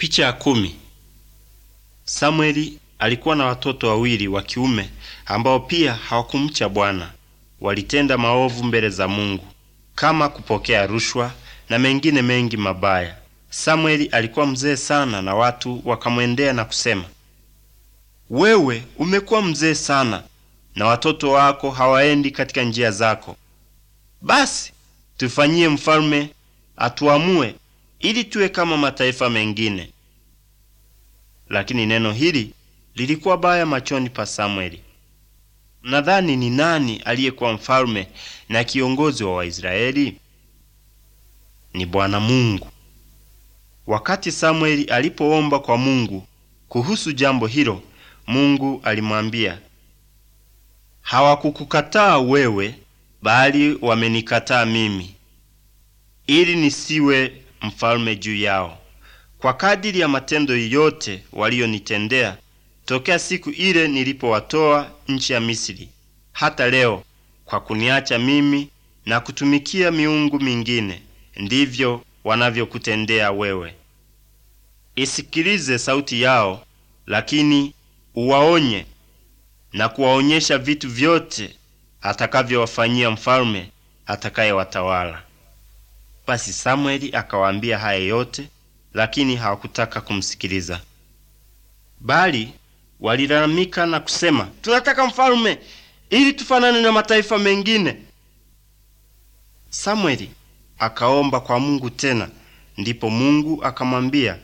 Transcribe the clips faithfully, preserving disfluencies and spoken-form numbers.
Picha ya kumi. Samueli alikuwa na watoto wawili wa kiume ambao pia hawakumcha Bwana. Walitenda maovu mbele za Mungu, kama kupokea rushwa na mengine mengi mabaya. Samueli alikuwa mzee sana, na watu wakamwendea na kusema, wewe umekuwa mzee sana na watoto wako hawaendi katika njia zako. Basi tufanyie mfalme atuamue, ili tuwe kama mataifa mengine. Lakini neno hili lilikuwa baya machoni pa Samueli. Nadhani ni nani aliyekuwa mfalme na kiongozi wa Waisraeli? Ni Bwana Mungu. Wakati Samueli alipoomba kwa Mungu kuhusu jambo hilo, Mungu alimwambia, hawakukukataa wewe, bali wamenikataa mimi, ili nisiwe mfalme juu yao, kwa kadiri ya matendo yote walionitendea tokea siku ile nilipowatoa nchi ya Misri hata leo, kwa kuniacha mimi na kutumikia miungu mingine, ndivyo wanavyokutendea wewe. Isikilize sauti yao, lakini uwaonye na kuwaonyesha vitu vyote atakavyowafanyia mfalme atakayewatawala. Basi Samueli akawaambia haya yote, lakini hawakutaka kumsikiliza, bali walilalamika na kusema, tunataka mfalme ili tufanane na mataifa mengine. Samueli akaomba kwa Mungu tena, ndipo Mungu akamwambia,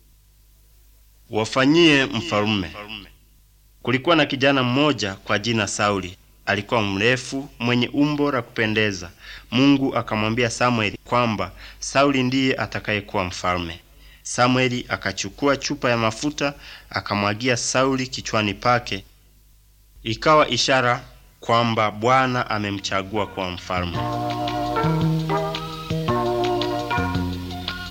wafanyie mfalme. Kulikuwa na kijana mmoja kwa jina Sauli. Alikuwa mrefu, mwenye umbo la kupendeza. Mungu akamwambia Samueli kwamba Sauli ndiye atakayekuwa mfalme. Samueli akachukua chupa ya mafuta akamwagia Sauli kichwani pake, ikawa ishara kwamba Bwana amemchagua kuwa mfalme.